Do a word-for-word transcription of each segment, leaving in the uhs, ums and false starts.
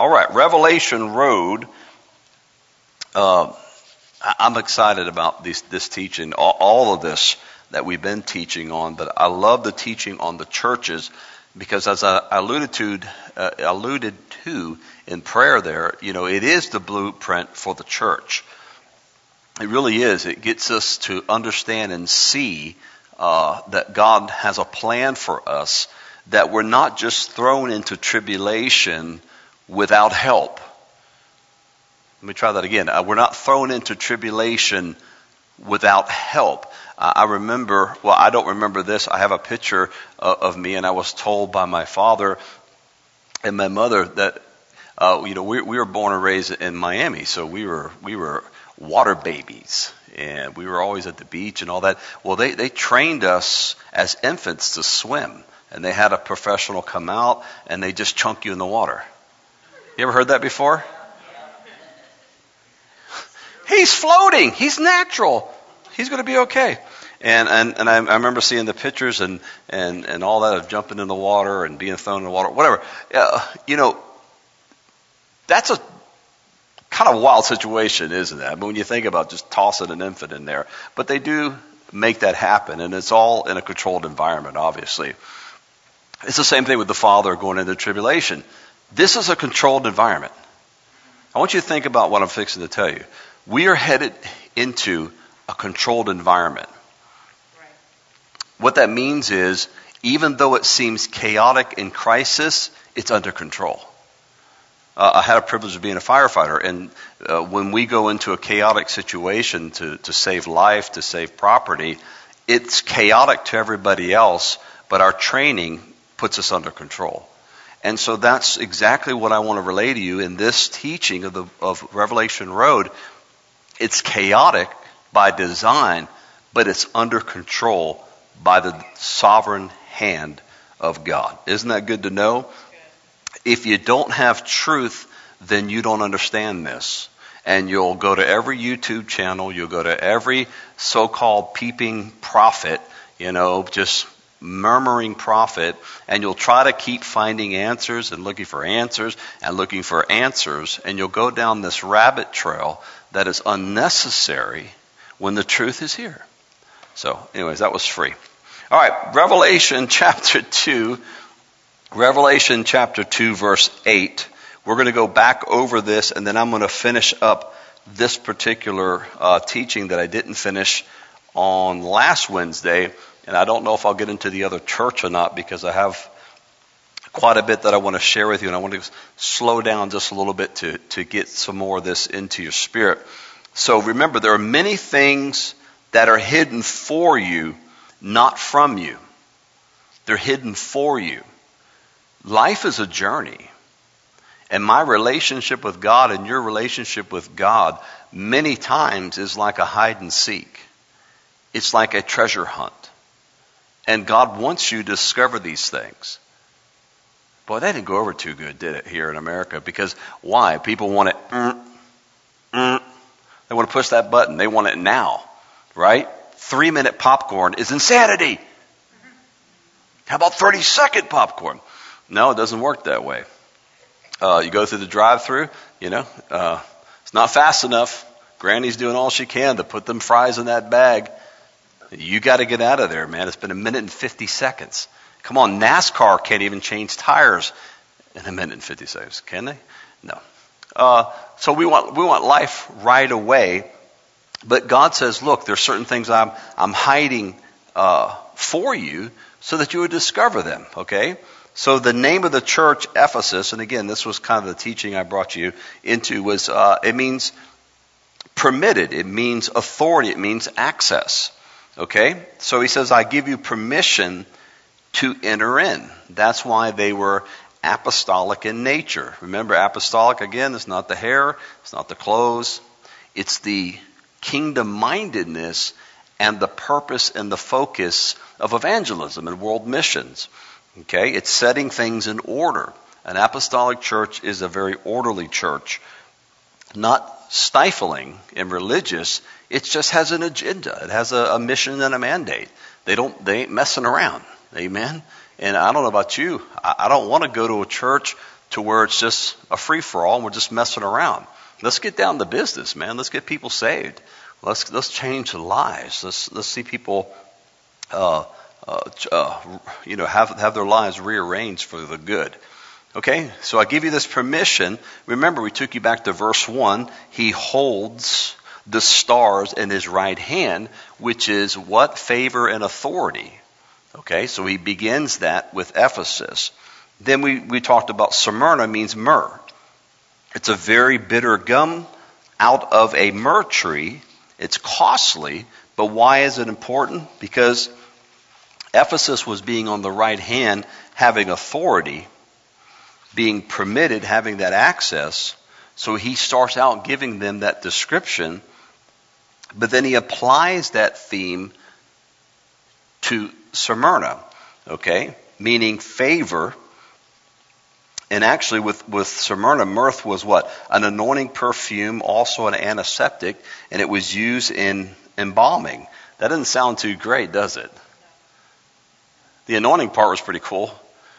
All right, Revelation Road. Uh, I'm excited about this, this teaching, all, all of this that we've been teaching on, but I love the teaching on the churches because as I alluded to, uh, alluded to in prayer there, you know, it is the blueprint for the church. It really is. It gets us to understand and see uh, that God has a plan for us, that we're not just thrown into tribulation without help. Let me try that again. Uh, we're not thrown into tribulation without help. Uh, I remember, well, I don't remember this. I have a picture uh, of me, and I was told by my father and my mother that, uh, you know, we, we were born and raised in Miami, so we were we were water babies, and we were always at the beach and all that. Well, they, they trained us as infants to swim, and they had a professional come out, and they just chunk you in the water. You ever heard that before? He's floating. He's natural. He's going to be okay. And and, and I, I remember seeing the pictures and, and, and all that of jumping in the water and being thrown in the water, whatever. Uh, you know, that's a kind of wild situation, isn't it? I mean, when you think about just tossing an infant in there. But they do make that happen, and it's all in a controlled environment, obviously. It's the same thing with the Father going into tribulation. This is a controlled environment. I want you to think about what I'm fixing to tell you. We are headed into a controlled environment. Right. What that means is, even though it seems chaotic in crisis, it's under control. Uh, I had a privilege of being a firefighter, and uh, when we go into a chaotic situation to, to save life, to save property, it's chaotic to everybody else, but our training puts us under control. And so that's exactly what I want to relay to you in this teaching of the of Revelation Road. It's chaotic by design, but it's under control by the sovereign hand of God. Isn't that good to know? If you don't have truth, then you don't understand this. And you'll go to every YouTube channel, you'll go to every so-called peeping prophet, you know, just murmuring prophet, and you'll try to keep finding answers and looking for answers and looking for answers, and you'll go down this rabbit trail that is unnecessary when the truth is here. So, anyways, that was free. All right, Revelation chapter two, Revelation chapter two, verse eight. We're going to go back over this, and then I'm going to finish up this particular uh, teaching that I didn't finish on last Wednesday. And I don't know if I'll get into the other church or not, because I have quite a bit that I want to share with you, and I want to slow down just a little bit to, to get some more of this into your spirit. So remember, there are many things that are hidden for you, not from you. They're hidden for you. Life is a journey. And my relationship with God and your relationship with God many times is like a hide and seek. It's like a treasure hunt. And God wants you to discover these things. Boy, that didn't go over too good, did it, here in America? Because why? People want it, mm, mm, they want to push that button. They want it now, right? Three-minute popcorn is insanity. How about thirty-second popcorn? No, it doesn't work that way. Uh, you go through the drive-through, you know, uh, it's not fast enough. Granny's doing all she can to put them fries in that bag. You got to get out of there, man. It's been a minute and fifty seconds. Come on, NASCAR can't even change tires in a minute and fifty seconds, can they? No. Uh, so we want we want life right away, but God says, look, there's certain things I'm I'm hiding uh, for you so that you would discover them. Okay. So the name of the church, Ephesus, and again, this was kind of the teaching I brought you into, was uh, it means permitted, it means authority, it means access. Okay? So he says, I give you permission to enter in. That's why they were apostolic in nature. Remember, apostolic, again, is not the hair, it's not the clothes. It's the kingdom-mindedness and the purpose and the focus of evangelism and world missions. Okay? It's setting things in order. An apostolic church is a very orderly church. Not stifling and religious. It just has an agenda. It has a, a mission and a mandate. They don't, they ain't messing around. Amen. And I don't know about you. I, I don't want to go to a church to where it's just a free-for-all and we're just messing around. Let's get down to business, man. Let's get people saved. Let's let's change lives. Let's let's see people, uh, uh, uh, you know, have have their lives rearranged for the good. Okay, so I give you this permission. Remember, we took you back to verse one. He holds the stars in his right hand, which is what? Favor and authority. Okay, so he begins that with Ephesus. Then we, we talked about Smyrna means myrrh. It's a very bitter gum out of a myrrh tree. It's costly, but why is it important? Because Ephesus was being on the right hand, having authority, being permitted, having that access. So he starts out giving them that description, but then he applies that theme to Smyrna, okay, meaning favor. And actually with, with Smyrna, myrrh was what? An anointing perfume, also an antiseptic, and it was used in embalming. That doesn't sound too great, does it? The anointing part was pretty cool.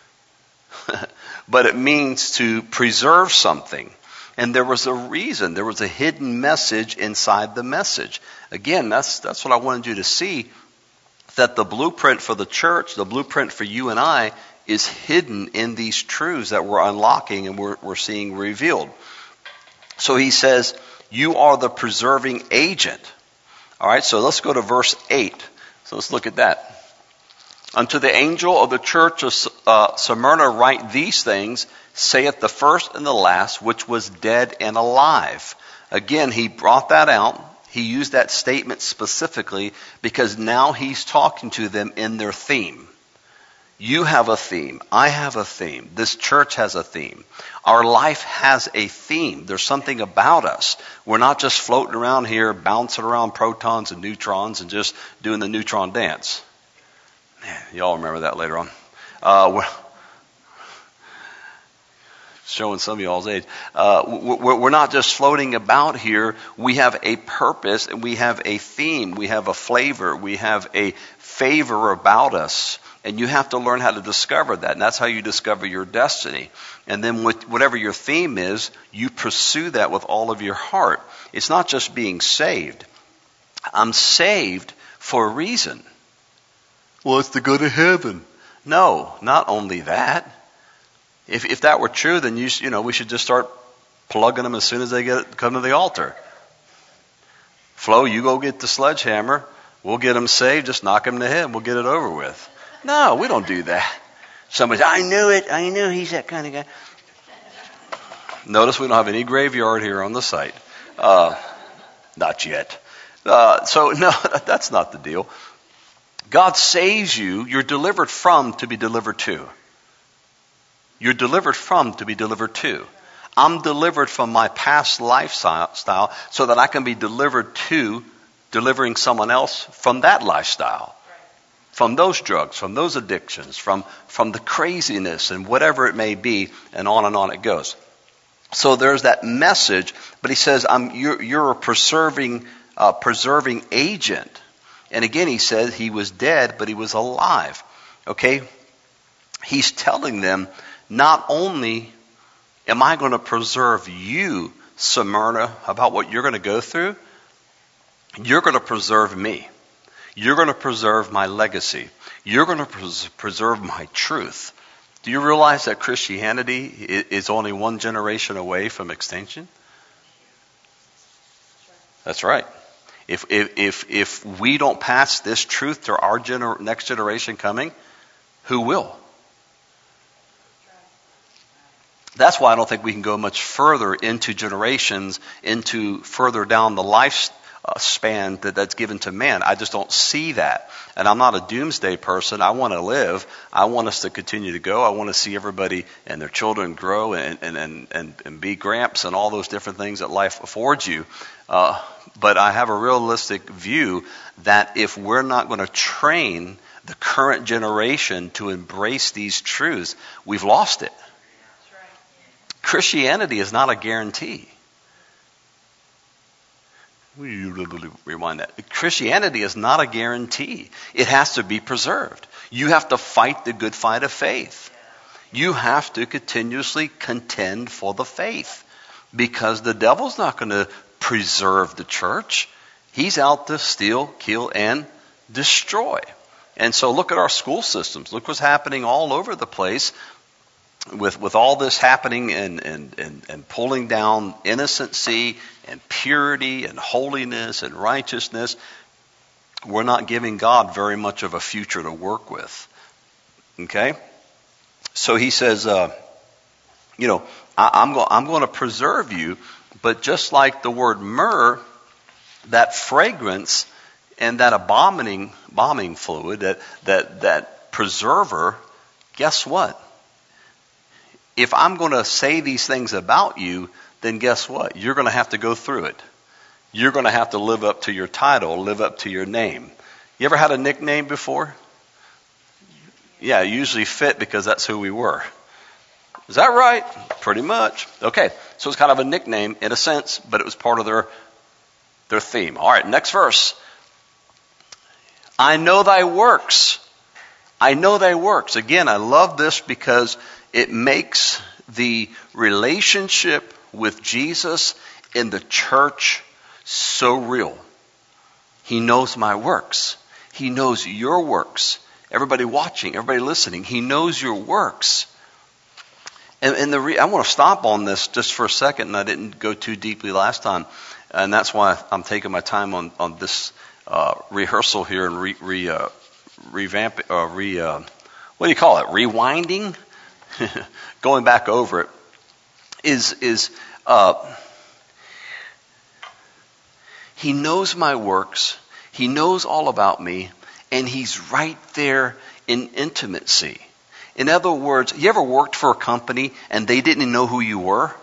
But it means to preserve something. And there was a reason. There was a hidden message inside the message. Again, that's that's what I wanted you to see, that the blueprint for the church, the blueprint for you and I, is hidden in these truths that we're unlocking and we're, we're seeing revealed. So he says, you are the preserving agent. All right, so let's go to verse eight. So let's look at that. Unto the angel of the church of uh, Smyrna write these things, saith the first and the last, which was dead and alive. Again, he brought that out. He used that statement specifically because now he's talking to them in their theme. You have a theme. I have a theme. This church has a theme. Our life has a theme. There's something about us. We're not just floating around here, bouncing around protons and neutrons and just doing the neutron dance. Man, y'all remember that later on. Uh, we're showing some of y'all's age. Uh, we're, we're not just floating about here. We have a purpose and we have a theme. We have a flavor. We have a favor about us. And you have to learn how to discover that. And that's how you discover your destiny. And then with whatever your theme is, you pursue that with all of your heart. It's not just being saved. I'm saved for a reason. Well, it's to go to heaven. No, not only that. If if that were true, then you you know we should just start plugging them as soon as they get come to the altar. Flo, you go get the sledgehammer. We'll get them saved. Just knock them in the head. We'll get it over with. No, we don't do that. Somebody says, I knew it. I knew he's that kind of guy. Notice we don't have any graveyard here on the site. Uh, not yet. Uh, so no, that's not the deal. God saves you. You're delivered from to be delivered to. You're delivered from to be delivered to. I'm delivered from my past lifestyle so that I can be delivered to delivering someone else from that lifestyle. From those drugs, from those addictions, from, from the craziness and whatever it may be, and on and on it goes. So there's that message, but he says, I'm, you're, you're a preserving, uh, preserving agent. And again, he says he was dead, but he was alive. Okay? He's telling them, not only am I going to preserve you, Smyrna, about what you're going to go through, you're going to preserve me. You're going to preserve my legacy. You're going to pres- preserve my truth. Do you realize that Christianity is only one generation away from extinction? That's right. If if if, if we don't pass this truth to our gener- next generation coming, who will? That's why I don't think we can go much further into generations, into further down the life uh, span that, that's given to man. I just don't see that. And I'm not a doomsday person. I want to live. I want us to continue to go. I want to see everybody and their children grow and, and, and, and, and be gramps and all those different things that life affords you. Uh, but I have a realistic view that if we're not going to train the current generation to embrace these truths, we've lost it. Christianity is not a guarantee. Rewind that. Christianity is not a guarantee. It has to be preserved. You have to fight the good fight of faith. You have to continuously contend for the faith, because the devil's not going to preserve the church. He's out to steal, kill, and destroy. And so look at our school systems. Look what's happening all over the place with, with all this happening and, and, and, and pulling down innocency and purity and holiness and righteousness. We're not giving God very much of a future to work with. Okay? So he says, uh, you know, I, I'm, go- I'm going to preserve you, but just like the word myrrh, that fragrance and that abomining, bombing fluid, that, that, that preserver, guess what? If I'm going to say these things about you, then guess what? You're going to have to go through it. You're going to have to live up to your title, live up to your name. You ever had a nickname before? Yeah, it usually fit because that's who we were. Is that right? Pretty much. Okay, so it's kind of a nickname in a sense, but it was part of their, their theme. All right, next verse. I know thy works. I know thy works. Again, I love this because it makes the relationship with Jesus in the church so real. He knows my works. He knows your works. Everybody watching, everybody listening, he knows your works. And, and the re- I want to stop on this just for a second, and I didn't go too deeply last time. And that's why I'm taking my time on, on this uh, rehearsal here and re, re, uh, revamp, uh, re, uh, what do you call it? Rewinding? Going back over it is, is uh, he knows my works. He knows all about me. And he's right there in intimacy. In other words, you ever worked for a company and they didn't know who you were?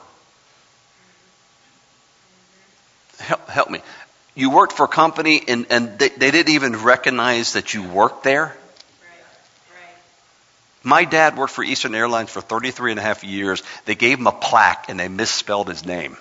Help, help me. You worked for a company and, and they, they didn't even recognize that you worked there? Right. Right. My dad worked for Eastern Airlines for thirty-three and a half years. They gave him a plaque and they misspelled his name.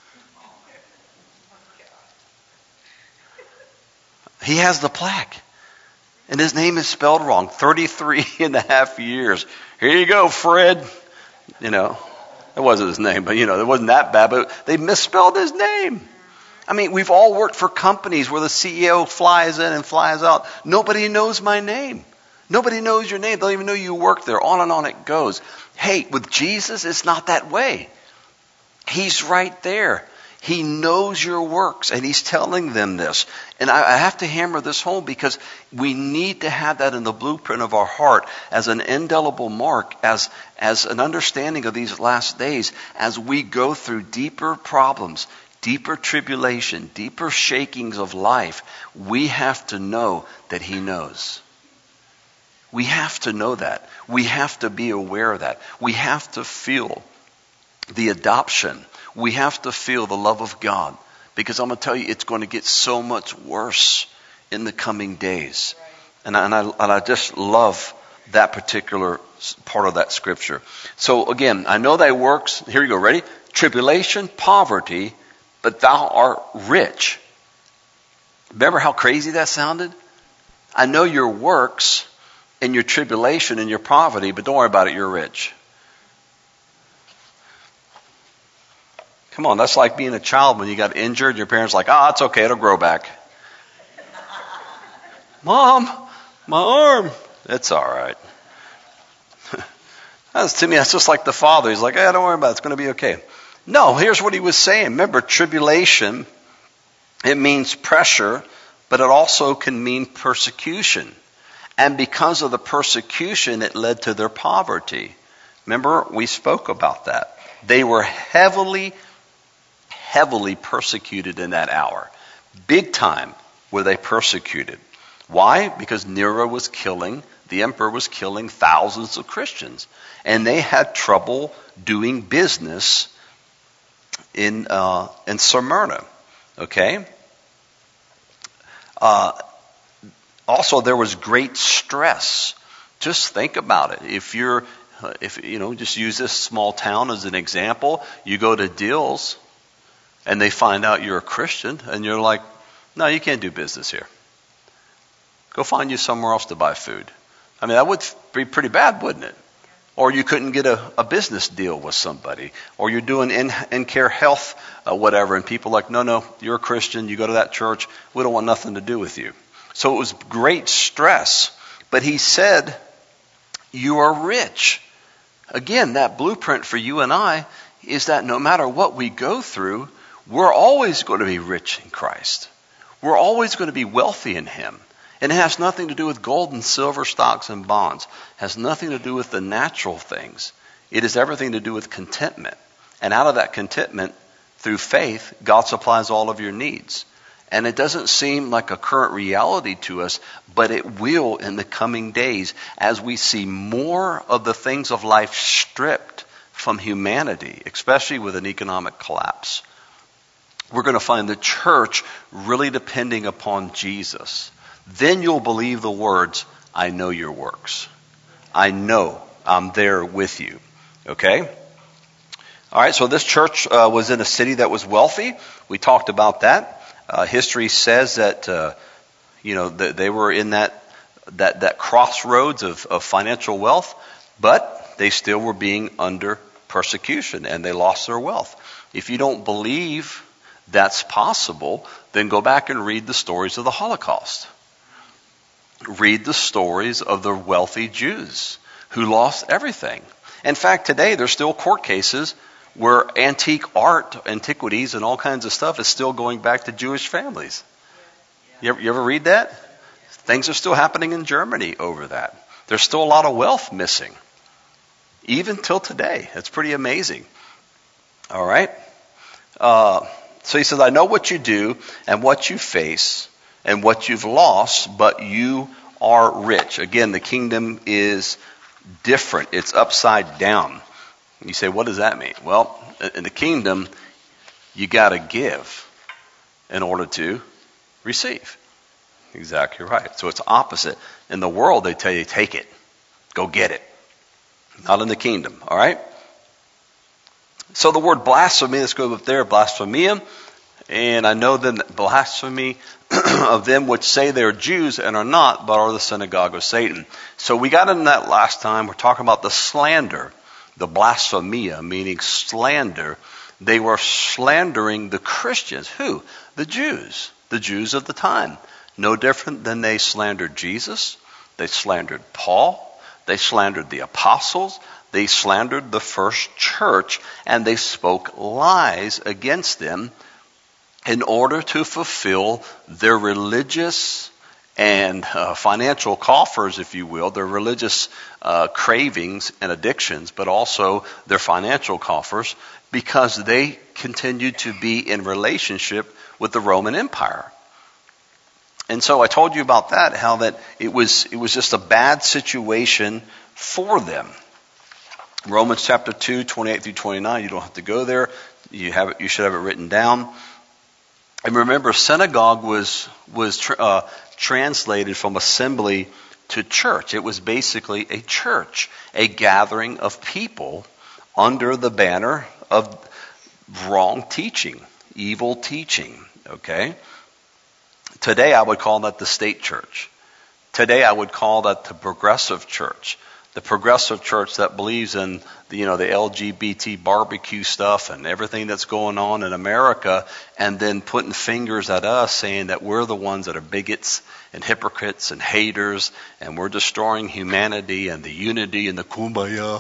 He has the plaque. And his name is spelled wrong. thirty-three and a half years. Here you go, Fred. You know, it wasn't his name, but you know, it wasn't that bad, but they misspelled his name. I mean, we've all worked for companies where the C E O flies in and flies out. Nobody knows my name. Nobody knows your name. They don't even know you work there. On and on it goes. Hey, with Jesus, it's not that way. He's right there. He knows your works, and he's telling them this. And I, I have to hammer this home because we need to have that in the blueprint of our heart as an indelible mark, as, as an understanding of these last days, as we go through deeper problems, deeper tribulation, deeper shakings of life. We have to know that he knows. We have to know that. We have to be aware of that. We have to feel the adoption. We have to feel the love of God, because I'm going to tell you, it's going to get so much worse in the coming days. Right. And, I, and, I, and I just love that particular part of that scripture. So again, I know thy works. Here you go. Ready? Tribulation, poverty, but thou art rich. Remember how crazy that sounded? I know your works and your tribulation and your poverty, but don't worry about it. You're rich. Come on, that's like being a child when you got injured and your parents are like, ah, oh, it's okay, it'll grow back. Mom, my arm. It's all right. That's, to me, that's just like the father. He's like, hey, don't worry about it, it's going to be okay. No, here's what he was saying. Remember, tribulation, it means pressure, but it also can mean persecution. And because of the persecution, it led to their poverty. Remember, we spoke about that. They were heavily heavily persecuted in that hour. Big time were they persecuted. Why? Because Nero was killing, the emperor was killing thousands of Christians. And they had trouble doing business in uh, in Smyrna. Okay? Uh, also, there was great stress. Just think about it. If you're, uh, if you know, just use this small town as an example. You go to Dills, and they find out you're a Christian, and you're like, no, you can't do business here. Go find you somewhere else to buy food. I mean, that would be pretty bad, wouldn't it? Or you couldn't get a, a business deal with somebody. Or you're doing in, in-care health, uh, whatever, and people are like, no, no, you're a Christian, you go to that church, we don't want nothing to do with you. So it was great stress. But he said, you are rich. Again, that blueprint for you and I is that no matter what we go through, we're always going to be rich in Christ. We're always going to be wealthy in him. And it has nothing to do with gold and silver, stocks and bonds. It has nothing to do with the natural things. It has everything to do with contentment. And out of that contentment, through faith, God supplies all of your needs. And it doesn't seem like a current reality to us, but it will in the coming days as we see more of the things of life stripped from humanity, especially with an economic collapse. We're going to find the church really depending upon Jesus. Then you'll believe the words, I know your works. I know I'm there with you. Okay? All right, so this church uh, was in a city that was wealthy. We talked about that. Uh, history says that, uh, you know, th- they were in that that that crossroads of, of financial wealth, but they still were being under persecution, and they lost their wealth. If you don't believe that's possible, then go back and read the stories of the Holocaust. Read the stories of the wealthy Jews who lost everything. In fact, today there's still court cases where antique art, antiquities, and all kinds of stuff is still going back to Jewish families. You ever, you ever read that? Things are still happening in Germany over that. There's still a lot of wealth missing, even till today. It's pretty amazing. All right? Uh, so he says, I know what you do and what you face and what you've lost, but you are rich. Again, the kingdom is different. It's upside down. You say, what does that mean? Well, in the kingdom, you got to give in order to receive. Exactly right. So it's opposite. In the world, they tell you, take it. Go get it. Not in the kingdom. All right? So the word blasphemy, let's go up there, blasphemia. And I know then that blasphemy of them which say they're Jews and are not, but are the synagogue of Satan. So we got into that last time. We're talking about the slander, the blasphemia, meaning slander. They were slandering the Christians. Who? The Jews. The Jews of the time. No different than they slandered Jesus. They slandered Paul. They slandered the apostles. They slandered the first church. And they spoke lies against them in order to fulfill their religious and uh, financial coffers, if you will, their religious uh, cravings and addictions, but also their financial coffers, because they continued to be in relationship with the Roman Empire. And so I told you about that, how that it was it was just a bad situation for them. Romans chapter two, twenty-eight through twenty-nine, you don't have to go there. You have it, you should have it written down. And remember, synagogue was was tr- uh, translated from assembly to church. It was basically a church, a gathering of people under the banner of wrong teaching, evil teaching. Okay? Today I would call that the state church. Today I would call that the progressive church. The progressive church that believes in the, you know, the L G B T barbecue stuff and everything that's going on in America, and then putting fingers at us saying that we're the ones that are bigots and hypocrites and haters, and we're destroying humanity and the unity and the kumbaya.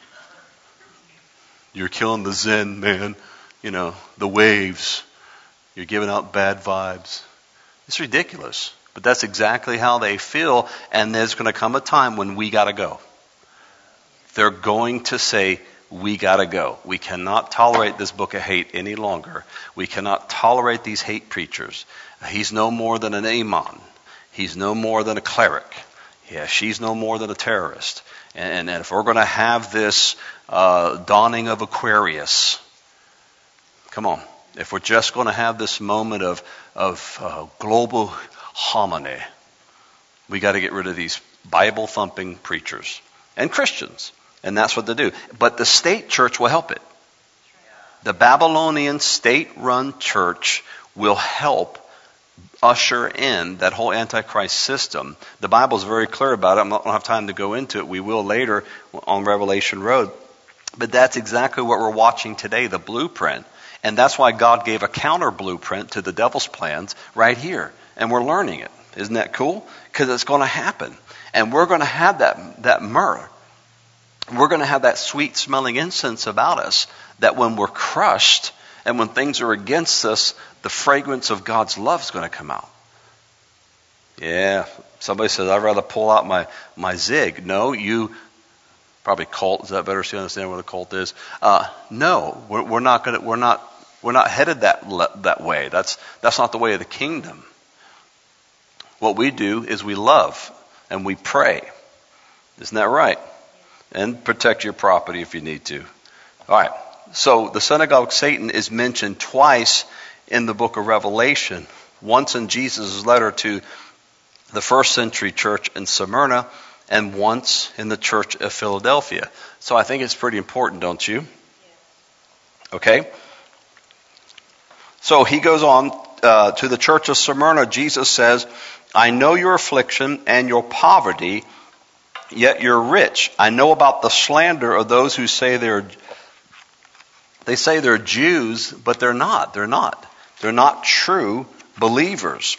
You're killing the Zen, man. You know, the waves. You're giving out bad vibes. It's ridiculous. But that's exactly how they feel, and there's going to come a time when we got to go. They're going to say, we got to go. We cannot tolerate this book of hate any longer. We cannot tolerate these hate preachers. He's no more than an imam. He's no more than a cleric. Yeah, she's no more than a terrorist. And, and if we're going to have this uh, dawning of Aquarius, come on. If we're just going to have this moment of, of uh, global harmony, we got to get rid of these Bible-thumping preachers and Christians. And that's what they do. But the state church will help it. The Babylonian state-run church will help usher in that whole Antichrist system. The Bible is very clear about it. I don't have time to go into it. We will later on Revelation Road. But that's exactly what we're watching today, the blueprint. And that's why God gave a counter blueprint to the devil's plans right here. And we're learning it. Isn't that cool? Because it's going to happen. And we're going to have that, that myrrh. We're going to have that sweet smelling incense about us, that when we're crushed and when things are against us, the fragrance of God's love is going to come out. Yeah, somebody says, I'd rather pull out my, my zig. No, you, probably cult, is that better so you understand what a cult is? Uh, no, we're, we're not going to, we're not, we're not headed that, that way. That's, that's not the way of the kingdom. What we do is we love and we pray. Isn't that right? And protect your property if you need to. All right. So the synagogue of Satan is mentioned twice in the book of Revelation. Once in Jesus' letter to the first century church in Smyrna, and once in the church of Philadelphia. So I think it's pretty important, don't you? Okay. So he goes on uh, to the church of Smyrna. Jesus says, I know your affliction and your poverty, yet you're rich. I know about the slander of those who say they're they say they're Jews, but they're not. They're not. They're not true believers.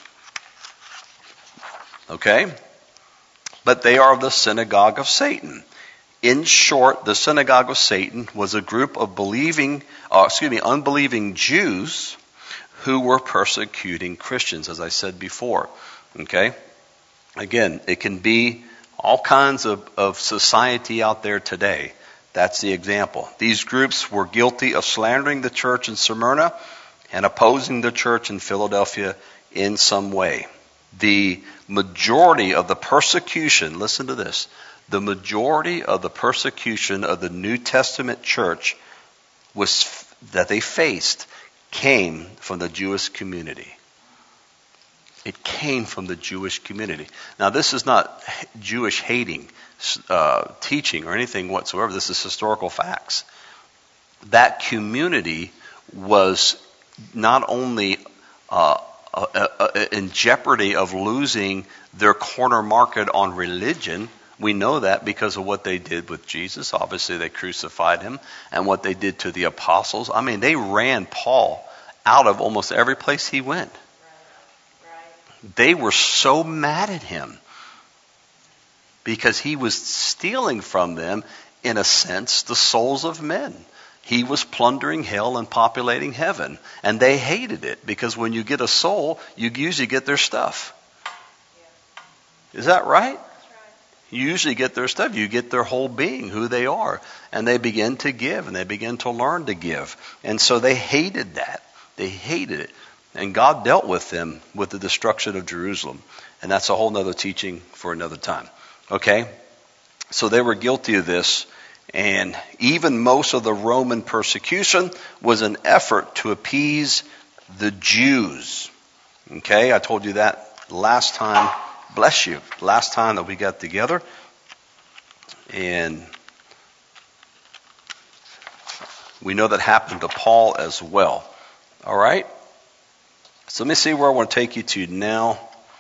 Okay? But they are of the synagogue of Satan. In short, the synagogue of Satan was a group of believing, uh, excuse me, unbelieving Jews who were persecuting Christians, as I said before. Okay? Again, it can be all kinds of, of society out there today. That's the example. These groups were guilty of slandering the church in Smyrna and opposing the church in Philadelphia in some way. The majority of the persecution, listen to this, the majority of the persecution of the New Testament church was that they faced came from the Jewish community. It came from the Jewish community. Now, this is not Jewish hating uh, teaching or anything whatsoever. This is historical facts. That community was not only uh, uh, uh, in jeopardy of losing their corner market on religion. We know that because of what they did with Jesus. Obviously, they crucified him, and what they did to the apostles. I mean, they ran Paul out of almost every place he went. They were so mad at him because he was stealing from them, in a sense, the souls of men. He was plundering hell and populating heaven. And they hated it because when you get a soul, you usually get their stuff. Is that right? You usually get their stuff. You get their whole being, who they are. And they begin to give, and they begin to learn to give. And so they hated that. They hated it. And God dealt with them with the destruction of Jerusalem. And that's a whole other teaching for another time. Okay? So they were guilty of this. And even most of the Roman persecution was an effort to appease the Jews. Okay? I told you that last time. Bless you. Last time that we got together. And we know that happened to Paul as well. All right? So let me see where I want to take you to now.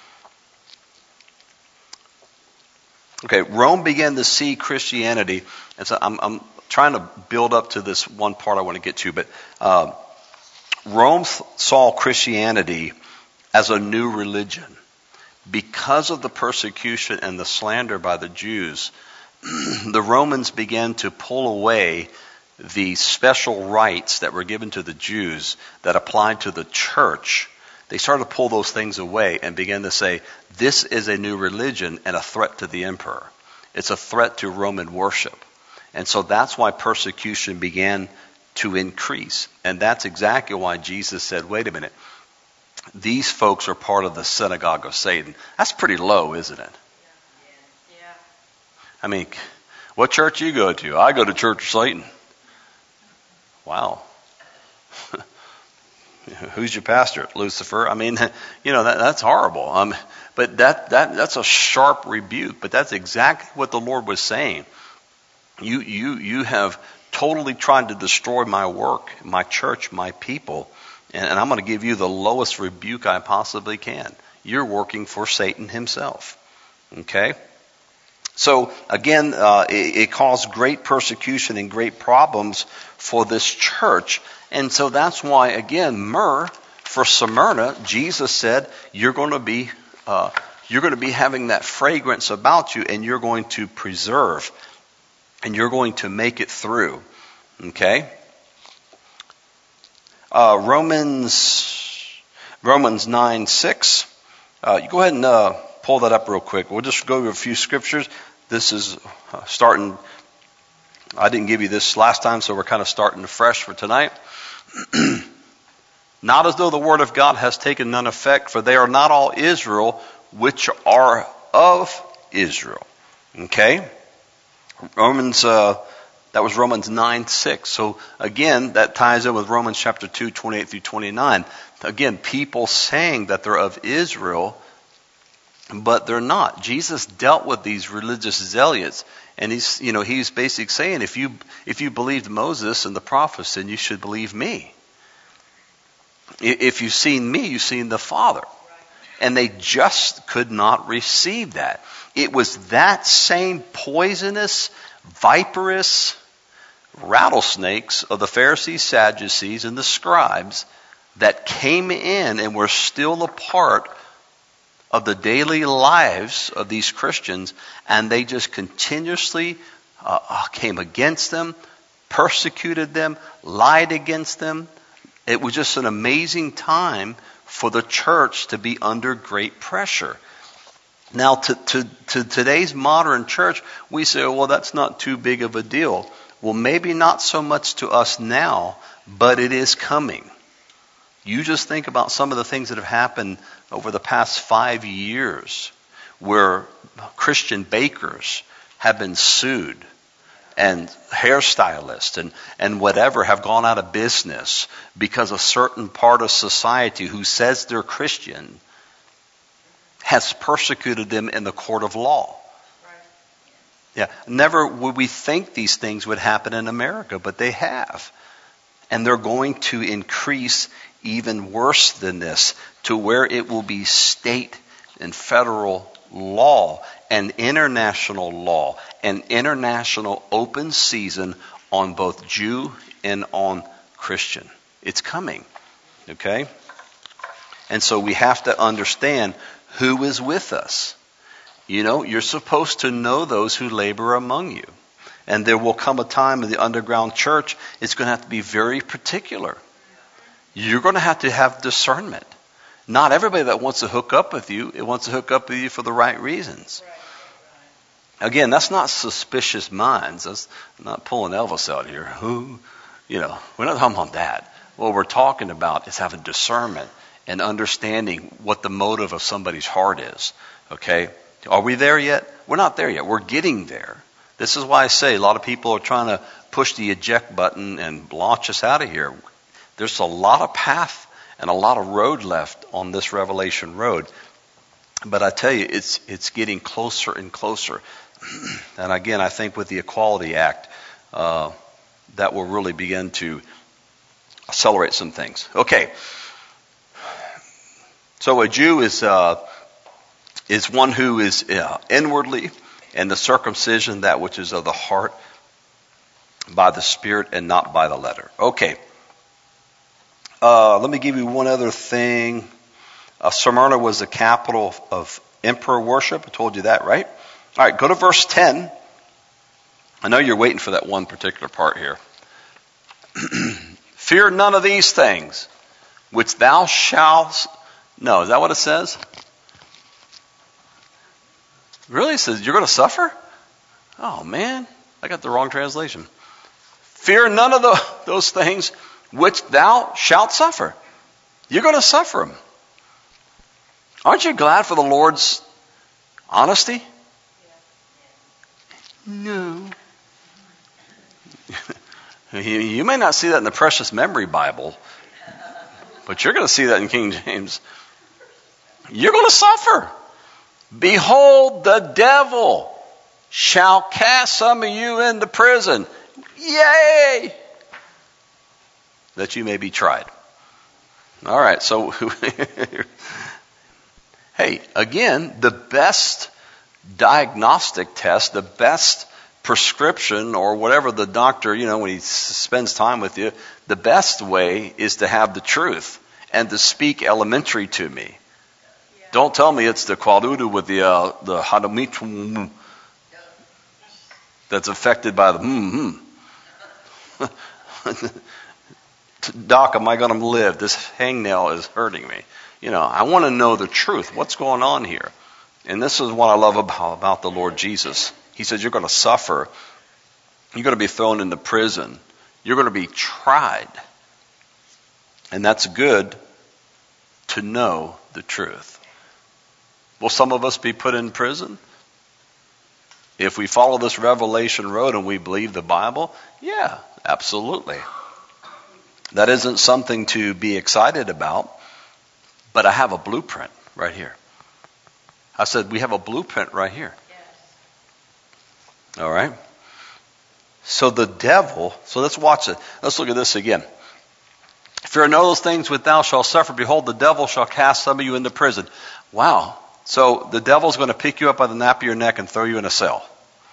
Okay, Rome began to see Christianity, and so I'm, I'm trying to build up to this one part I want to get to, but uh, Rome saw Christianity as a new religion. Because of the persecution and the slander by the Jews, the Romans began to pull away the special rights that were given to the Jews that applied to the church. They started to pull those things away and began to say, this is a new religion and a threat to the emperor. It's a threat to Roman worship. And so that's why persecution began to increase. And that's exactly why Jesus said, wait a minute, these folks are part of the synagogue of Satan. That's pretty low, isn't it? Yeah. Yeah. I mean, what church you go to? I go to Church of Satan. Wow. Who's your pastor? Lucifer. I mean, you know, that, that's horrible. Um, but that, that that's a sharp rebuke. But that's exactly what the Lord was saying. You you you have totally tried to destroy my work, my church, my people. And, and I'm going to give you the lowest rebuke I possibly can. You're working for Satan himself. Okay? So, again, uh, it, it caused great persecution and great problems for this church. And so that's why, again, myrrh for Smyrna, Jesus said, you're going to be, uh, you're going to be having that fragrance about you, and you're going to preserve, and you're going to make it through. Okay? Uh, Romans, Romans nine six. Uh, you go ahead and uh, pull that up real quick. We'll just go over a few scriptures. This is uh, starting. I didn't give you this last time, so we're kind of starting fresh for tonight. Not as though the word of God has taken none effect, for they are not all Israel which are of Israel. Okay? Romans, uh, that was Romans nine six. So again, that ties in with Romans chapter two, twenty-eight through twenty-nine. Again, people saying that they're of Israel, but they're not. Jesus dealt with these religious zealots, and he's, you know, he's basically saying, if you if you believed Moses and the prophets, then you should believe me. If you've seen me, you've seen the Father. And they just could not receive that. It was that same poisonous, viperous rattlesnakes of the Pharisees, Sadducees, and the scribes that came in and were still a part of the daily lives of these Christians, and they just continuously uh, came against them, persecuted them, lied against them. It was just an amazing time for the church to be under great pressure. Now, to, to, to today's modern church, we say, well, that's not too big of a deal. Well, maybe not so much to us now, but it is coming. You just think about some of the things that have happened over the past five years where Christian bakers have been sued, and hairstylists and, and whatever have gone out of business because a certain part of society who says they're Christian has persecuted them in the court of law. Yeah, never would we think these things would happen in America, but they have. And they're going to increase even worse than this, to where it will be state and federal law and international law and international open season on both Jew and on Christian. It's coming. Okay? And so we have to understand who is with us. You know, you're supposed to know those who labor among you. And there will come a time in the underground church, it's going to have to be very particular. You're going to have to have discernment. Not everybody that wants to hook up with you, it wants to hook up with you for the right reasons. Again, that's not suspicious minds. That's not pulling Elvis out here. Who, you know, we're not talking about that. What we're talking about is having discernment and understanding what the motive of somebody's heart is. Okay? Are we there yet? We're not there yet. We're getting there. This is why I say a lot of people are trying to push the eject button and launch us out of here. There's a lot of path and a lot of road left on this Revelation road. But I tell you, it's it's getting closer and closer. And again, I think with the Equality Act, uh, that will really begin to accelerate some things. Okay. So a Jew is uh, is one who is uh, inwardly, and the circumcision, that which is of the heart, by the Spirit and not by the letter. Okay. Uh, let me give you one other thing. Uh, Smyrna was the capital of emperor worship. I told you that, right? All right, go to verse ten. I know you're waiting for that one particular part here. Fear none of these things, which thou shalt... No, is that what it says? Really? It says you're going to suffer? Oh, man. I got the wrong translation. Fear none of the, those things which thou shalt suffer. You're going to suffer them. Aren't you glad for the Lord's honesty? No. You may not see that in the Precious Memory Bible, but you're going to see that in King James. You're going to suffer. Behold, the devil shall cast some of you into prison. Yay! That you may be tried. All right, so hey, again, the best diagnostic test, the best prescription, or whatever the doctor, you know, when he s- spends time with you, the best way is to have the truth and to speak elementary to me. Yeah. Don't tell me it's the qualudu with the uh, the hadamitum that's affected by the hmm. Doc, am I going to live? This hangnail is hurting me. You know, I want to know the truth. What's going on here? And this is what I love about, about the Lord Jesus. He says you're going to suffer. You're going to be thrown into prison. You're going to be tried. And that's good to know the truth. Will some of us be put in prison? If we follow this revelation road and we believe the Bible, yeah, absolutely. That isn't something to be excited about, but I have a blueprint right here. I said, we have a blueprint right here. Yes. All right? So the devil, so let's watch it. Let's look at this again. Fear none of those things which thou shalt suffer. Behold, the devil shall cast some of you into prison. Wow. So the devil's going to pick you up by the nape of your neck and throw you in a cell.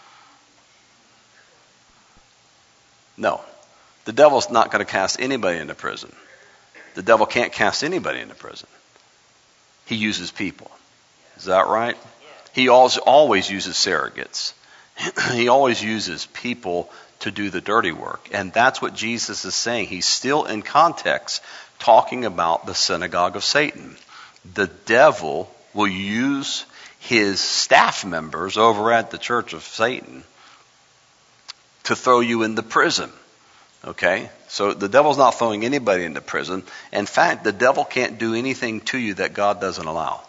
No. The devil's not going to cast anybody into prison. The devil can't cast anybody into prison. He uses people. Is that right? He always, always uses surrogates. He always uses people to do the dirty work. And that's what Jesus is saying. He's still in context talking about the synagogue of Satan. The devil will use his staff members over at the church of Satan to throw you into prison. Okay? So the devil's not throwing anybody into prison. In fact, the devil can't do anything to you that God doesn't allow.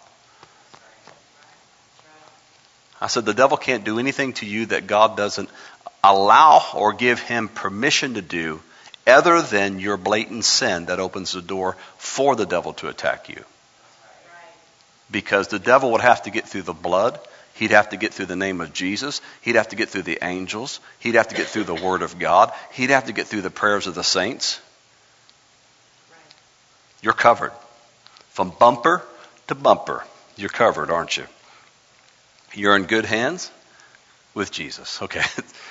I said the devil can't do anything to you that God doesn't allow or give him permission to do, other than your blatant sin that opens the door for the devil to attack you. Because the devil would have to get through the blood. He'd have to get through the name of Jesus. He'd have to get through the angels. He'd have to get through the Word of God. He'd have to get through the prayers of the saints. You're covered. From bumper to bumper, you're covered, aren't you? You're in good hands with Jesus. Okay.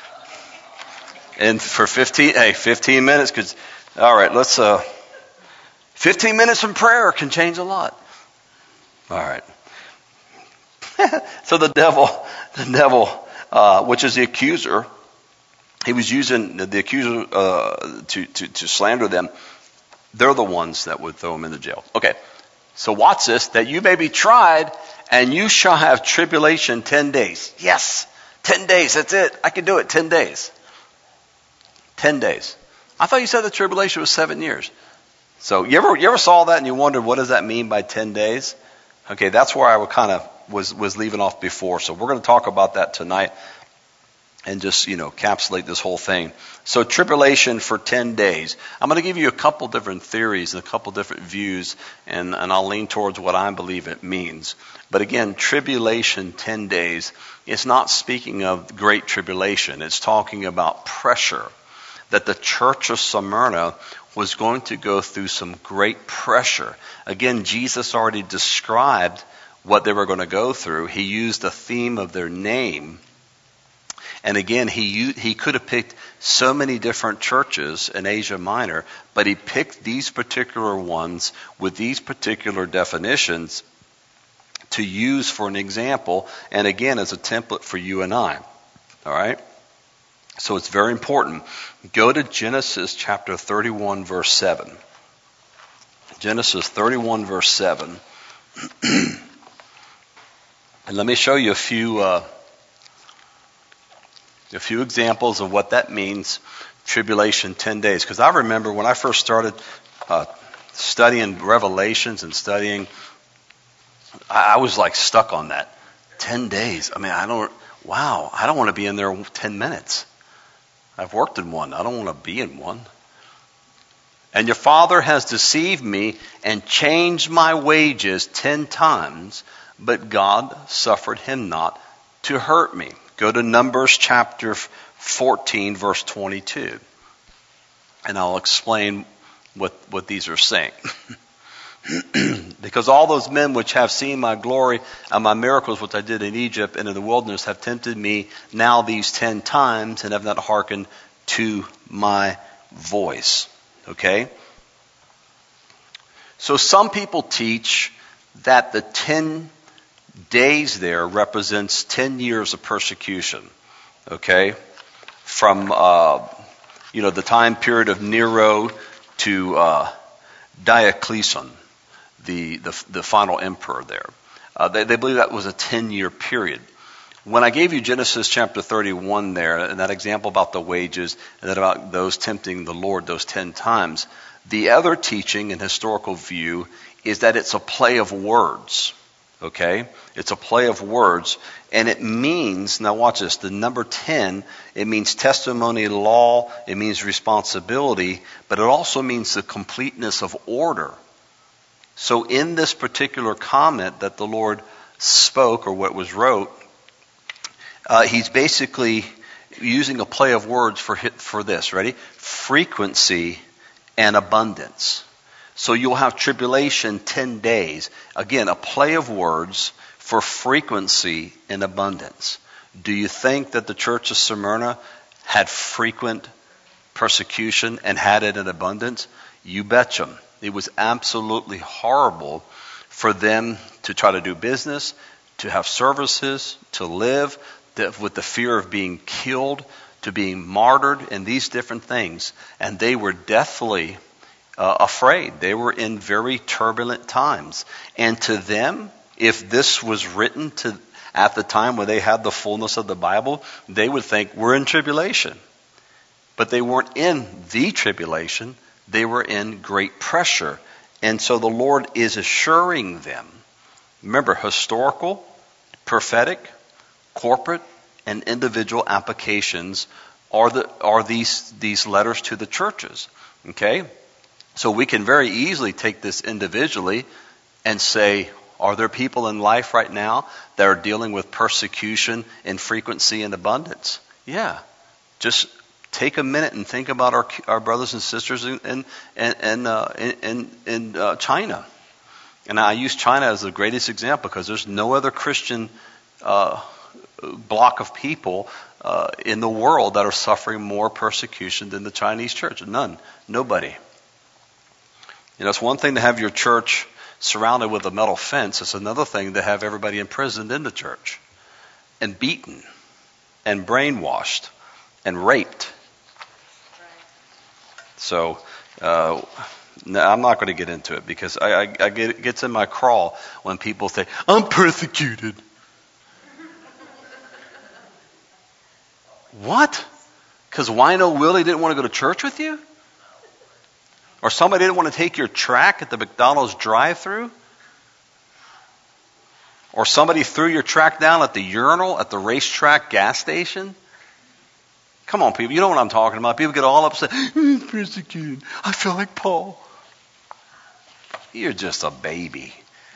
And for fifteen, hey, fifteen minutes, because, all right, let's, uh, fifteen minutes in prayer can change a lot. All right. So the devil, the devil, uh, which is the accuser, he was using the accuser uh, to, to, to slander them. They're the ones that would throw him into jail. Okay. So watch this, that you may be tried, and you shall have tribulation ten days. Yes, ten days, that's it. I can do it, ten days. ten days. I thought you said the tribulation was seven years. So you ever you ever saw that and you wondered, what does that mean by ten days? Okay, that's where I kind of was, was leaving off before. So we're going to talk about that tonight and just, you know, encapsulate this whole thing. So tribulation for ten days. I'm going to give you a couple different theories and a couple different views, and, and I'll lean towards what I believe it means. But again, tribulation ten days, it's not speaking of great tribulation. It's talking about pressure. That the church of Smyrna was going to go through some great pressure. Again, Jesus already described what they were going to go through. He used the theme of their name. And again, he he could have picked so many different churches in Asia Minor, but he picked these particular ones with these particular definitions to use for an example, and again, as a template for you and I. All right? So it's very important. Go to Genesis chapter thirty-one, verse seven. Genesis thirty-one, verse seven. And let me show you a few... Uh, A few examples of what that means, tribulation ten days. Because I remember when I first started uh, studying Revelations and studying, I, I was like stuck on that. ten days. I mean, I don't, wow, I don't want to be in there ten minutes. I've worked in one. I don't want to be in one. And your father has deceived me and changed my wages ten times, but God suffered him not to hurt me. Go to Numbers chapter fourteen, verse twenty-two. And I'll explain what, what these are saying. Because all those men which have seen my glory and my miracles which I did in Egypt and in the wilderness have tempted me now these ten times and have not hearkened to my voice. Okay? So some people teach that the ten days there represents ten years of persecution. Okay? From, uh, you know, the time period of Nero to uh, Diocletian, the, the the final emperor there. Uh, they, they believe that was a ten-year period. When I gave you Genesis chapter thirty-one there, and that example about the wages, and then about those tempting the Lord those ten times, the other teaching and historical view is that it's a play of words. Okay? It's a play of words, and it means, now watch this, the number ten, it means testimony, law, it means responsibility, but it also means the completeness of order. So in this particular comment that the Lord spoke, or what was wrote, uh, he's basically using a play of words for for this. Ready? Frequency and abundance. So you'll have tribulation ten days. Again, a play of words for frequency and abundance. Do you think that the church of Smyrna had frequent persecution and had it in abundance? You betcha. It was absolutely horrible for them to try to do business, to have services, to live with the fear of being killed, to being martyred, and these different things. And they were deathly uh, afraid. They were in very turbulent times. And to them, if this was written to at the time where they had the fullness of the Bible, they would think we're in tribulation. But they weren't in the tribulation. They were in great pressure. And so the Lord is assuring them. Remember, historical, prophetic, corporate, and individual applications are the are these these letters to the churches. Okay? So we can very easily take this individually and say, are there people in life right now that are dealing with persecution in frequency and abundance? Yeah. Just take a minute and think about our our brothers and sisters in in in, uh, in, in uh, China. And I use China as the greatest example because there's no other Christian uh, block of people uh, in the world that are suffering more persecution than the Chinese church. None. Nobody. You know, it's one thing to have your church surrounded with a metal fence. It's another thing to have everybody imprisoned in the church and beaten and brainwashed and raped. So, uh, no, I'm not going to get into it because I, I, I get, it gets in my crawl when people say, I'm persecuted. What? Because Wino Willie didn't want to go to church with you? Or somebody didn't want to take your track at the McDonald's drive-thru? Or somebody threw your track down at the urinal at the racetrack gas station? Come on, people. You know what I'm talking about. People get all upset. I'm persecuted. I feel like Paul. You're just a baby.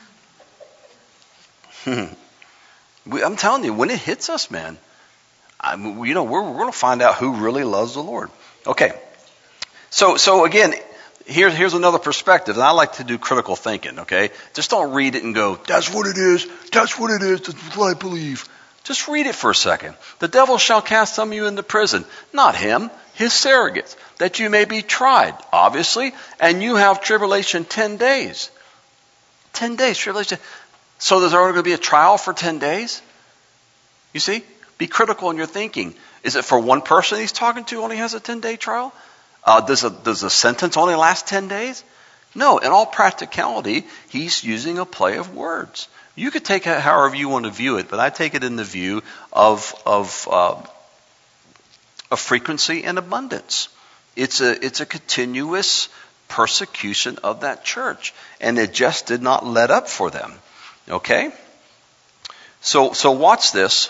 I'm telling you, when it hits us, man, I mean, you know, we're, we're going to find out who really loves the Lord. Okay. So, so again, here, here's another perspective. And I like to do critical thinking, okay? Just don't read it and go, that's what it is. That's what it is. That's what I believe. Just read it for a second. The devil shall cast some of you into prison. Not him, his surrogates, that you may be tried, obviously, and you have tribulation ten days. Ten days, tribulation. So there's already going to be a trial for ten days? You see? Be critical in your thinking. Is it for one person he's talking to only has a ten-day trial? Uh, does a, does a sentence only last ten days? No, in all practicality, he's using a play of words. You could take it however you want to view it, but I take it in the view of of, uh, of frequency and abundance. It's a it's a continuous persecution of that church, and it just did not let up for them. Okay, so so watch this.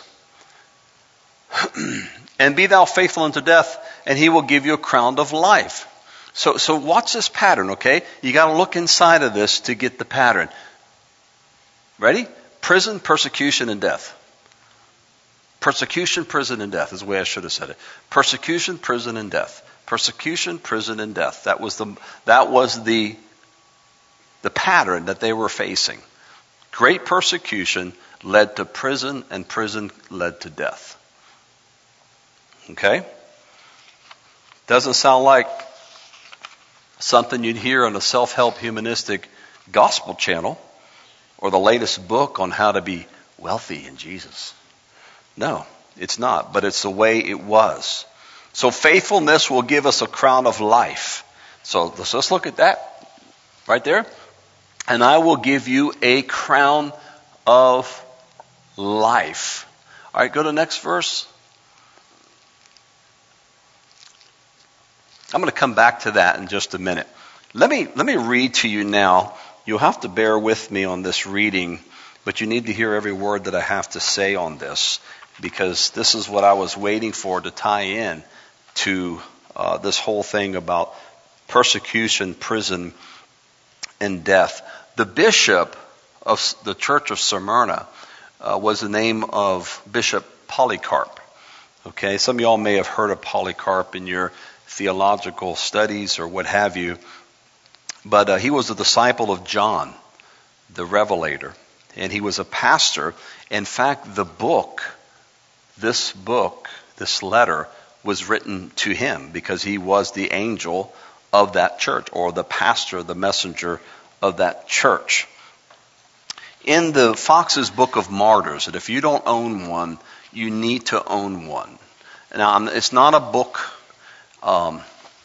And be thou faithful unto death, and he will give you a crown of life. So so watch this pattern. Okay, you got to look inside of this to get the pattern. Ready? Prison, persecution, and death. Persecution, prison, and death is the way I should have said it. Persecution, prison, and death. Persecution, prison, and death. That was the that was the the pattern that they were facing. Great persecution led to prison, and prison led to death. Okay? Doesn't sound like something you'd hear on a self-help humanistic gospel channel or the latest book on how to be wealthy in Jesus. No, it's not, but it's the way it was. So faithfulness will give us a crown of life. So let's just look at that right there. And I will give you a crown of life. All right, go to the next verse. I'm going to come back to that in just a minute. Let me let me read to you now. You'll have to bear with me on this reading, but you need to hear every word that I have to say on this, because this is what I was waiting for to tie in to uh, this whole thing about persecution, prison, and death. The bishop of the church of Smyrna uh, was the name of Bishop Polycarp. Okay, some of y'all may have heard of Polycarp in your theological studies or what have you, but uh, he was a disciple of John, the Revelator, and he was a pastor. In fact, the book, this book, this letter, was written to him because he was the angel of that church, or the pastor, the messenger of that church. In the Fox's Book of Martyrs, that if you don't own one, you need to own one. Now, it's not a book, um,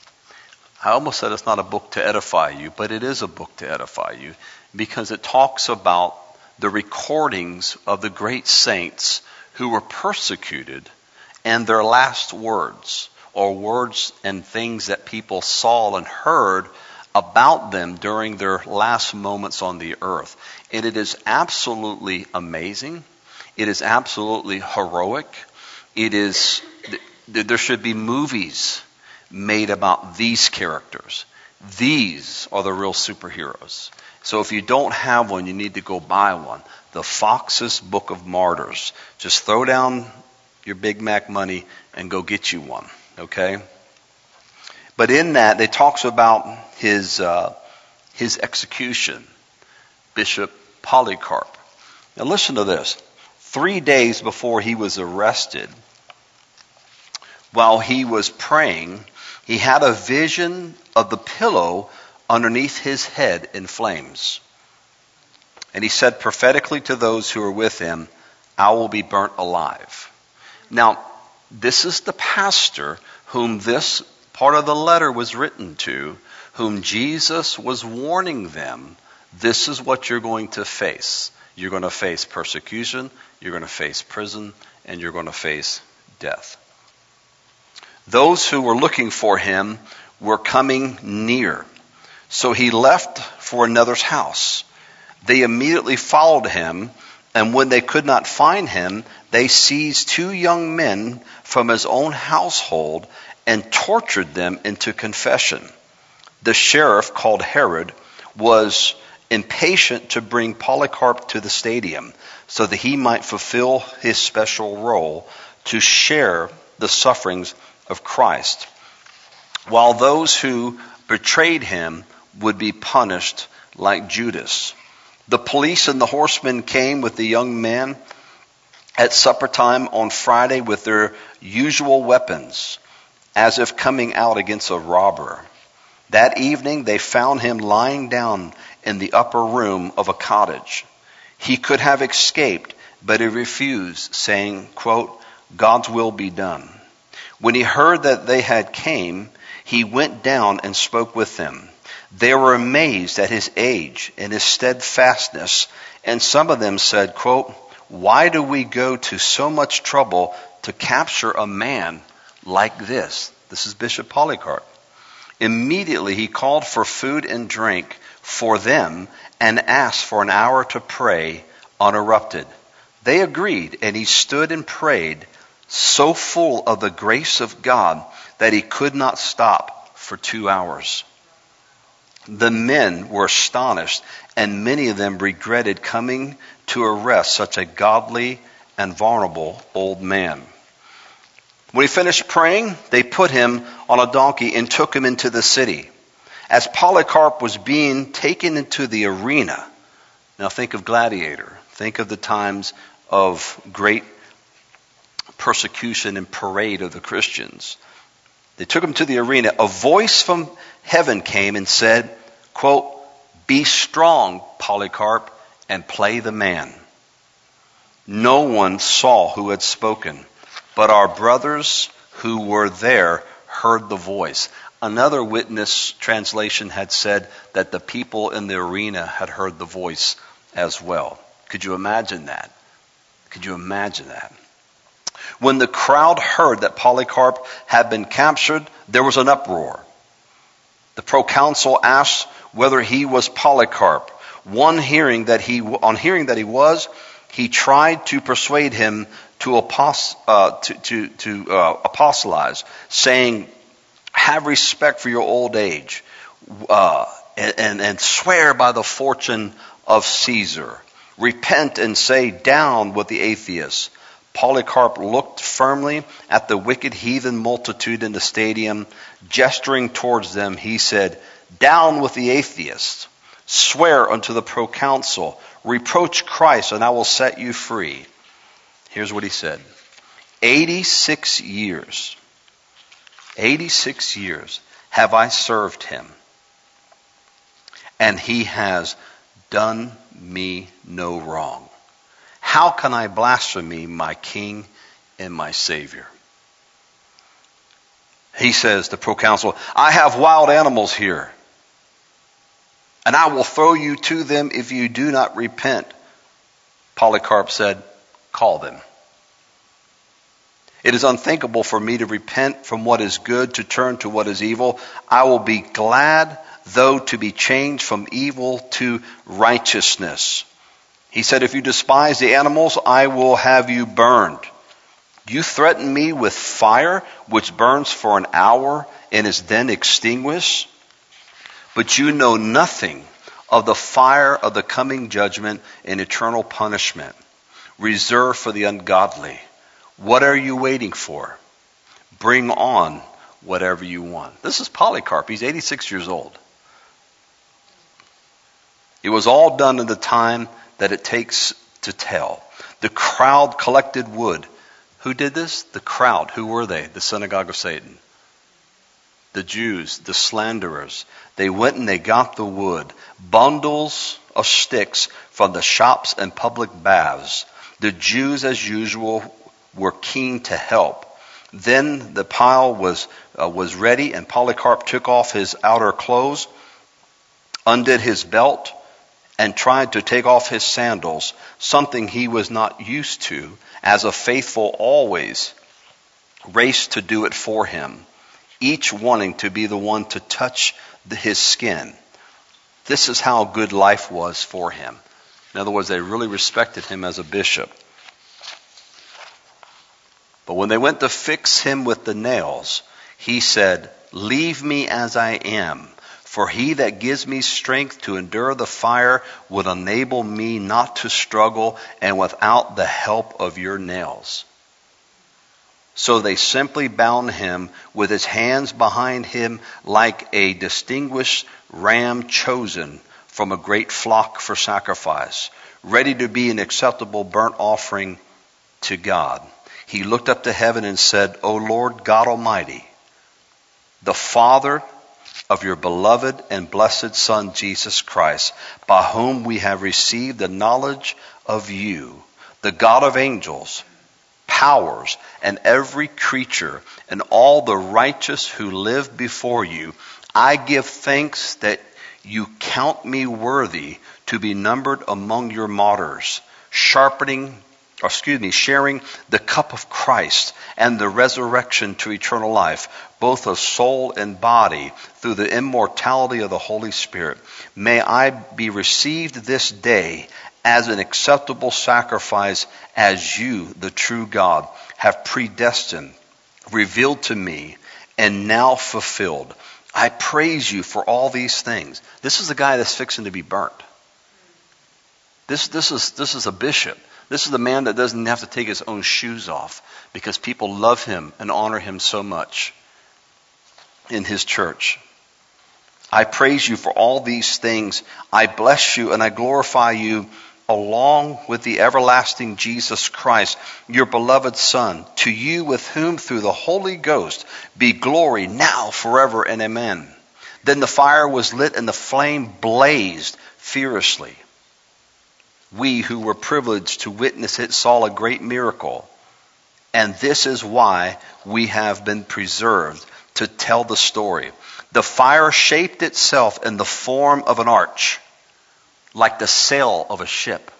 I almost said it's not a book to edify you, but it is a book to edify you, because it talks about the recordings of the great saints who were persecuted and their last words, or words and things that people saw and heard about them during their last moments on the earth. And it is absolutely amazing. It is absolutely heroic. It is, there should be movies made about these characters. These are the real superheroes. So if you don't have one, you need to go buy one. The Fox's Book of Martyrs. Just throw down your Big Mac money and go get you one. Okay? But in that, it talks about his uh, his execution, Bishop Polycarp. Now listen to this. Three days before he was arrested, while he was praying, he had a vision of the pillow underneath his head in flames. And he said prophetically to those who were with him, I will be burnt alive. Now, this is the pastor whom this part of the letter was written to, whom Jesus was warning them, this is what you're going to face. You're going to face persecution, you're going to face prison, and you're going to face death. Those who were looking for him were coming near. So he left for another's house. They immediately followed him, and when they could not find him, they seized two young men from his own household and tortured them into confession. The sheriff, called Herod, was impatient to bring Polycarp to the stadium so that he might fulfill his special role to share the sufferings of Christ, while those who betrayed him would be punished like Judas. The police and the horsemen came with the young man at supper time on Friday with their usual weapons, as if coming out against a robber. That evening they found him lying down in the upper room of a cottage. He could have escaped, but he refused, saying, quote, God's will be done. When he heard that they had came, he went down and spoke with them. They were amazed at his age and his steadfastness, and some of them said, quote, why do we go to so much trouble to capture a man like this? This is Bishop Polycarp. Immediately he called for food and drink for them and asked for an hour to pray uninterrupted. They agreed, and he stood and prayed, so full of the grace of God that he could not stop for two hours. The men were astonished, and many of them regretted coming to arrest such a godly and vulnerable old man. When he finished praying, they put him on a donkey and took him into the city. As Polycarp was being taken into the arena, now think of Gladiator. Think of the times of great persecution and parade of the Christians. They took him to the arena. A voice from heaven came and said, quote, "Be strong, Polycarp, and play the man." No one saw who had spoken, but our brothers who were there heard the voice. Another witness translation had said that the people in the arena had heard the voice as well. Could you imagine that? Could you imagine that? When the crowd heard that Polycarp had been captured, there was an uproar. The proconsul asked whether he was Polycarp. One hearing that he, on hearing that he was, he tried to persuade him to, apost, uh, to, to, to uh, apostolize, saying, "Have respect for your old age, uh, and, and, and swear by the fortune of Caesar. Repent and say, down with the atheists." Polycarp looked firmly at the wicked heathen multitude in the stadium. Gesturing towards them, he said, "Down with the atheists. Swear unto the proconsul. Reproach Christ, and I will set you free." Here's what he said. eighty-six years, eighty-six years have I served him, and he has done me no wrong. How can I blaspheme my King and my Savior? He says, the proconsul, "I have wild animals here, and I will throw you to them if you do not repent." Polycarp said, "Call them." "It is unthinkable for me to repent from what is good to turn to what is evil. I will be glad, though, to be changed from evil to righteousness." He said, "If you despise the animals, I will have you burned. You threaten me with fire, which burns for an hour and is then extinguished. But you know nothing of the fire of the coming judgment and eternal punishment reserved for the ungodly. What are you waiting for? Bring on whatever you want." This is Polycarp. He's eighty-six years old. It was all done in the time that it takes to tell. The crowd collected wood. Who did this? The crowd. Who were they? The synagogue of Satan. The Jews, the slanderers. They went and they got the wood. Bundles of sticks from the shops and public baths. The Jews, as usual, were keen to help. Then the pile was uh, was ready, and Polycarp took off his outer clothes, undid his belt, and tried to take off his sandals, something he was not used to, as a faithful always raced to do it for him, each wanting to be the one to touch the, his skin. This is how good life was for him. In other words, they really respected him as a bishop. But when they went to fix him with the nails, he said, "Leave me as I am. For he that gives me strength to endure the fire would enable me not to struggle, and without the help of your nails." So they simply bound him with his hands behind him like a distinguished ram chosen from a great flock for sacrifice, ready to be an acceptable burnt offering to God. He looked up to heaven and said, "O Lord God Almighty, the Father of your beloved and blessed Son, Jesus Christ, by whom we have received the knowledge of you, the God of angels, powers, and every creature, and all the righteous who live before you, I give thanks that you count me worthy to be numbered among your martyrs, sharpening Or excuse me, sharing the cup of Christ and the resurrection to eternal life, both of soul and body, through the immortality of the Holy Spirit. May I be received this day as an acceptable sacrifice, as you, the true God, have predestined, revealed to me, and now fulfilled. I praise you for all these things." This is the guy that's fixing to be burnt. This, this is, this is a bishop. This is the man that doesn't have to take his own shoes off because people love him and honor him so much in his church. I praise you for all these things. I bless you and I glorify you along with the everlasting Jesus Christ, your beloved Son, to you with whom through the Holy Ghost be glory now, forever, and amen. Then the fire was lit and the flame blazed furiously. We who were privileged to witness it saw a great miracle. And this is why we have been preserved to tell the story. The fire shaped itself in the form of an arch, like the sail of a ship.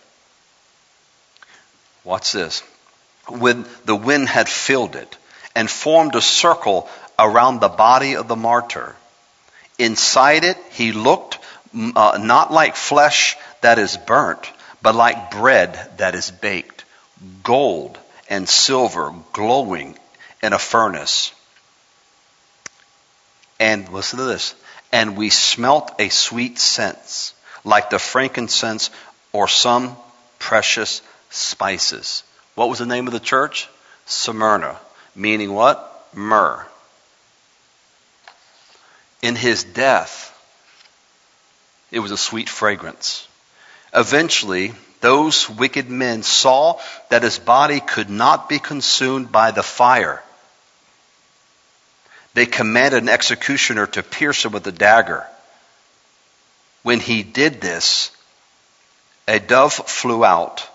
Watch this. When the wind had filled it and formed a circle around the body of the martyr. Inside it, he looked uh, not like flesh that is burnt, but like bread that is baked, gold and silver glowing in a furnace. And listen to this. And we smelt a sweet scent, like the frankincense or some precious spices. What was the name of the church? Smyrna. Meaning what? Myrrh. In his death, it was a sweet fragrance. Eventually, those wicked men saw that his body could not be consumed by the fire. They commanded an executioner to pierce him with a dagger. When he did this, a dove flew out.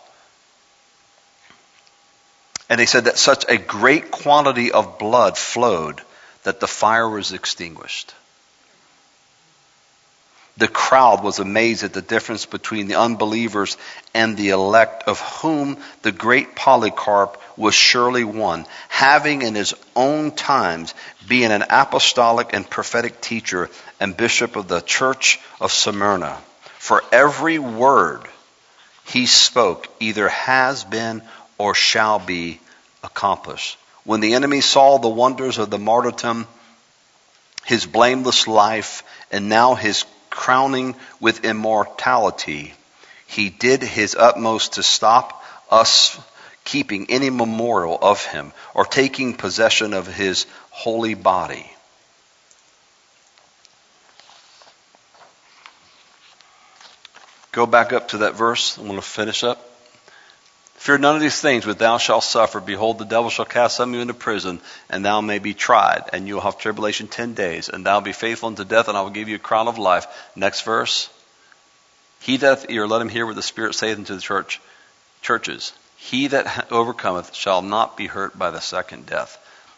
And they said that such a great quantity of blood flowed that the fire was extinguished. The crowd was amazed at the difference between the unbelievers and the elect, of whom the great Polycarp was surely one, having in his own times been an apostolic and prophetic teacher and bishop of the church of Smyrna. For every word he spoke either has been or shall be accomplished. When the enemy saw the wonders of the martyrdom, his blameless life, and now his crowning with immortality, he did his utmost to stop us keeping any memorial of him or taking possession of his holy body. Go back up to that verse. I'm going to finish up. Fear none of these things which thou shalt suffer. Behold, the devil shall cast some of you into prison, and thou may be tried, and you will have tribulation ten days, and thou be faithful unto death, and I will give you a crown of life. Next verse. He that hath ear, let him hear what the Spirit saith unto the church, churches. He that overcometh shall not be hurt by the second death.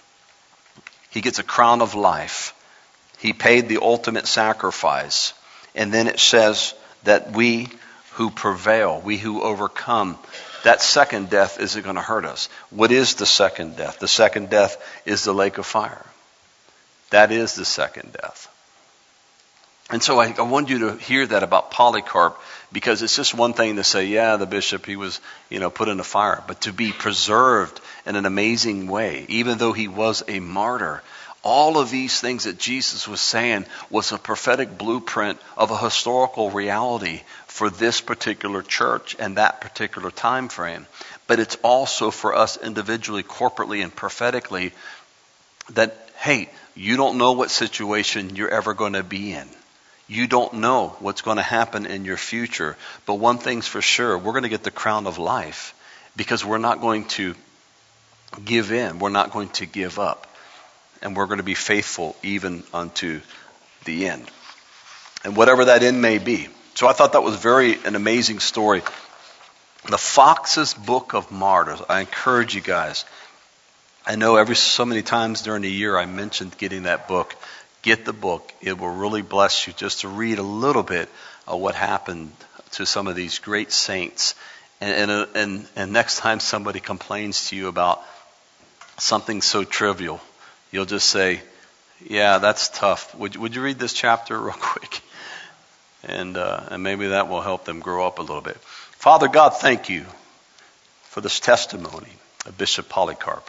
He gets a crown of life. He paid the ultimate sacrifice. And then it says that we who prevail, we who overcome, that second death isn't going to hurt us. What is the second death? The second death is the lake of fire. That is the second death. And so I, I want you to hear that about Polycarp, because it's just one thing to say, yeah, the bishop, he was, you know, put in the fire. But to be preserved in an amazing way, even though he was a martyr, all of these things that Jesus was saying was a prophetic blueprint of a historical reality for this particular church and that particular time frame. But it's also for us individually, corporately, and prophetically that, hey, you don't know what situation you're ever going to be in. You don't know what's going to happen in your future. But one thing's for sure, we're going to get the crown of life because we're not going to give in. We're not going to give up. And we're going to be faithful even unto the end. And whatever that end may be. So I thought that was very an amazing story. The Fox's Book of Martyrs. I encourage you guys. I know every so many times during the year I mentioned getting that book. Get the book. It will really bless you just to read a little bit of what happened to some of these great saints. And, and, and, and next time somebody complains to you about something so trivial, you'll just say, yeah, that's tough. Would, would you read this chapter real quick? And, uh, and maybe that will help them grow up a little bit. Father God, thank you for this testimony of Bishop Polycarp.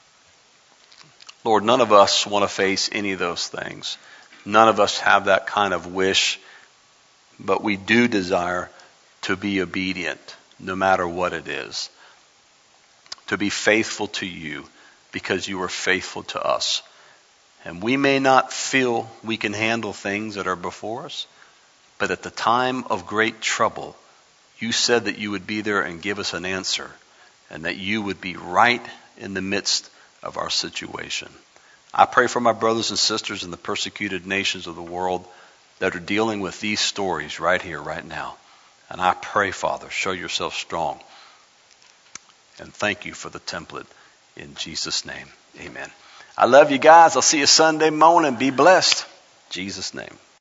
Lord, none of us want to face any of those things. None of us have that kind of wish, but we do desire to be obedient no matter what it is. To be faithful to you because you were faithful to us. And we may not feel we can handle things that are before us, but at the time of great trouble, you said that you would be there and give us an answer, and that you would be right in the midst of our situation. I pray for my brothers and sisters in the persecuted nations of the world that are dealing with these stories right here, right now. And I pray, Father, show yourself strong. And thank you for the template in Jesus' name. Amen. I love you guys. I'll see you Sunday morning. Be blessed. In Jesus' name.